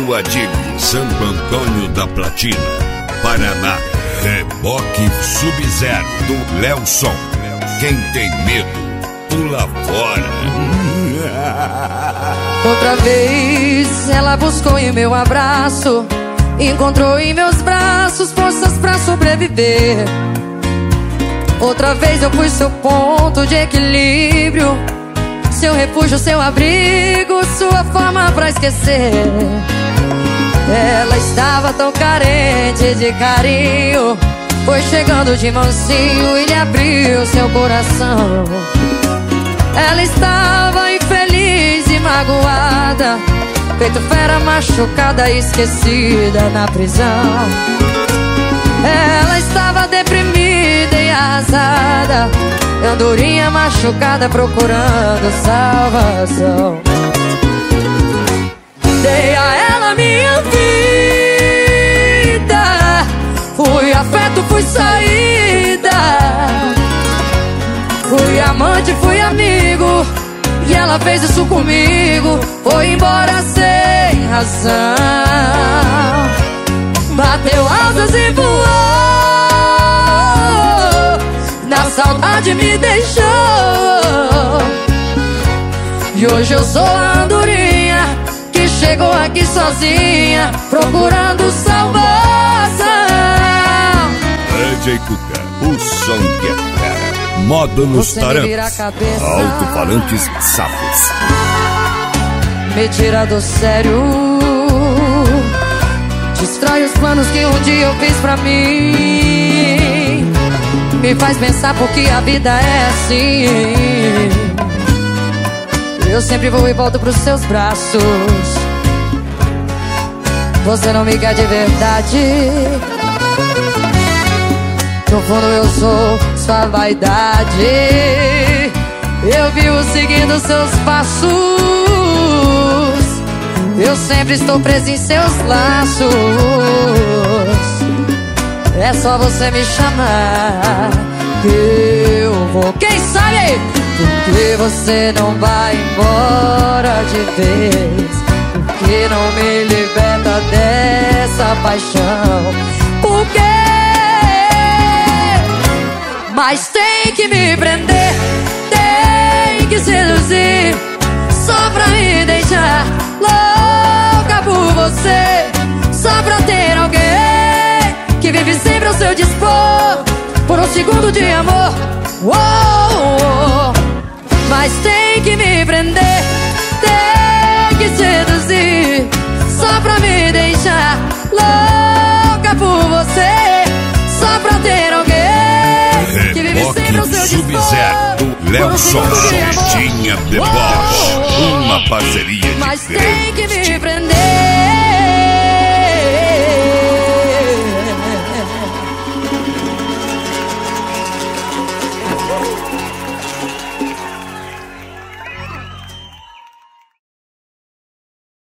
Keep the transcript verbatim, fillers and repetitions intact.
do Adílio, Santo Antônio da Platina, Paraná. Reboque Sub-Zero do Lelson. Quem tem medo, pula fora. Outra vez ela buscou em meu abraço, encontrou em meus braços forças pra sobreviver. Outra vez eu fui seu ponto de equilíbrio, seu refúgio, seu abrigo, sua forma pra esquecer. Ela estava tão carente de carinho, foi chegando de mansinho e lhe abriu seu coração. Ela estava infeliz e magoada, feito fera machucada e esquecida na prisão. Ela estava deprimida e arrasada, andorinha machucada procurando salvação. Dei a ela minha vida, fui afeto, fui saída, fui amante, fui amigo, e ela fez isso comigo. Foi embora sem razão, bateu asas e voou, na saudade me deixou. E hoje eu sou a andorinha que chegou aqui sozinha, procurando salvação. D J Cuca, o som que é fera. Módulos Tarantos, alto-falantes safos. Me tira do sério, destrói os planos que um dia eu fiz pra mim, me faz pensar porque a vida é assim. Eu sempre vou e volto pros seus braços, você não me quer de verdade. No fundo eu sou sua vaidade, eu vivo seguindo seus passos, eu sempre estou preso em seus laços. É só você me chamar que eu vou. Quem sabe? Porque você não vai embora de vez, porque não me liberta dessa paixão. Por quê? Mas tem que me prender, tem que seduzir, só pra me deixar louca por você, só pra ter alguém que vive sempre ao seu dispor, por um segundo de amor. Uou, mas tem que me prender, tem que seduzir, só pra me deixar louca por você, só pra ter alguém que vive sempre ao seu dispor. Sub-Zero, Lelson, Tinha Deboche, uma parceria de mas tem que me prender.